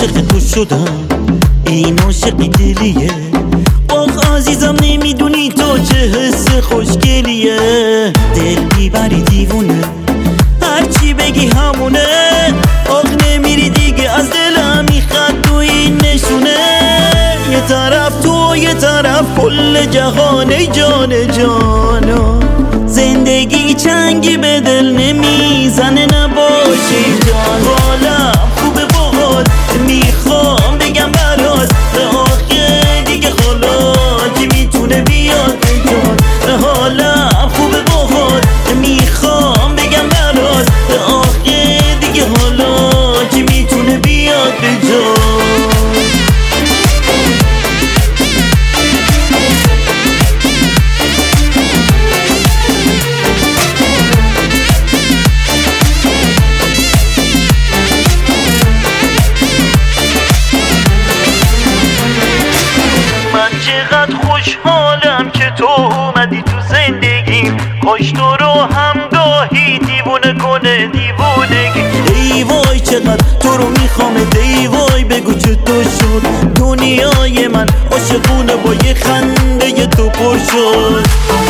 عاشق تو شدم، این عاشقی دلیه. آخ عزیزم نمیدونی تو چه حس خوشگلیه. دل میبری دیوونه، هرچی بگی همونه. آخ نمیری دیگه از دلم، میخواد تو این نشونه. یه طرف تو یه طرف کل جهان، ای جان جانا. زندگی چنگی به دل نمیزنه نباشی جان. حالم خوبه باهات، میخوام بگم برات. آخه دیگه حالا کی میتونه بیاد به جان. حالم خوبه باهات، میخوام بگم برات. آخه دیگه حالا کی میتونه بیاد به جان. چقدر خوشحالم که تو اومدی تو زندگیم. کاش تو رو همگاهی دیوونه کنه دیوونگی. ای وای چقدر تو رو میخوام، ای وای بگو چطور شد دنیای من عاشقونه با یه خنده تو پر شد.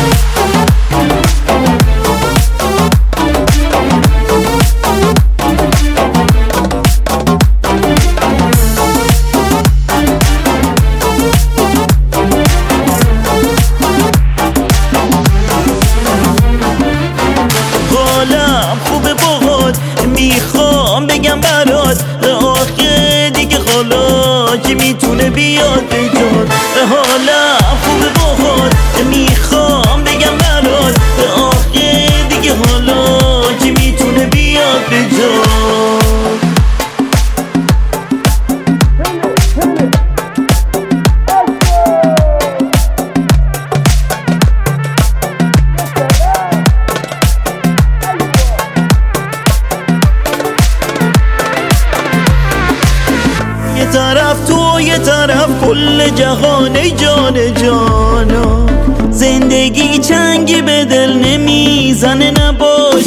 خوبه باهات، میخوام بگم برات. آخه دیگه حالا کی میتونه بیاد به جان. حالم خوبه باهات، میخوام بگم برات. آخه دیگه حالا کی میتونه بیاد به جان. یه طرف تو یه طرف کل جهان، ای جان جانا. زندگی چنگی به دل نمیزنه نباش